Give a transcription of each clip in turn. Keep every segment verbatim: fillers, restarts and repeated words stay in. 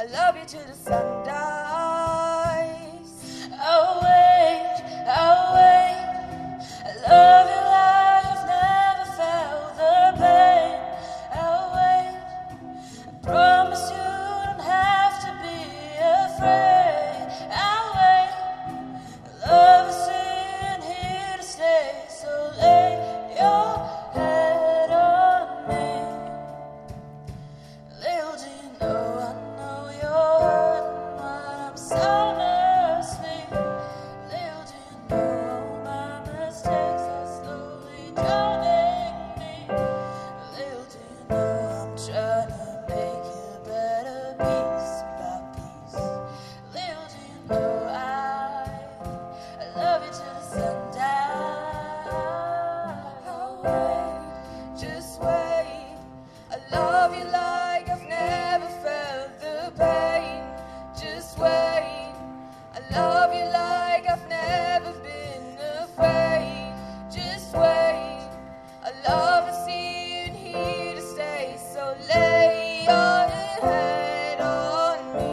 love you till the sun dies. I'll wait, I'll wait. I love you like I've never felt the pain. I'll wait. I promise you don't have to be afraid. I'll wait. Love is in here to stay, so lay your head on me. Little do you know, I know you're hurting when I'm sound asleep. Little do you know, all my mistakes are slowly drowning me. Little do you know, I'm trying to make it better piece by piece. Little do you know, I I love you till the sun dies. I'll wait, just wait. I love you like I've never felt the pain. Just wait. I love you like I've never been afraid. Just wait. I love to see you here to stay, so lay your head on me.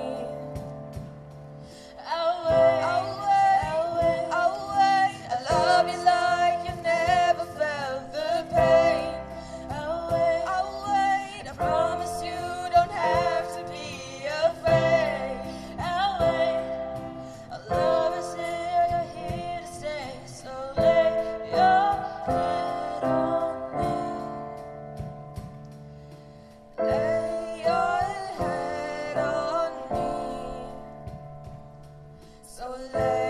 I'll wait, I'll wait, I'll wait, I'll wait. I love you like you've never felt the pain. I'll wait, I'll wait. I promise you don't have to be afraid. I'll wait. Our love is here, you're here to stay, so lay your head on me. Lay your head on me. So lay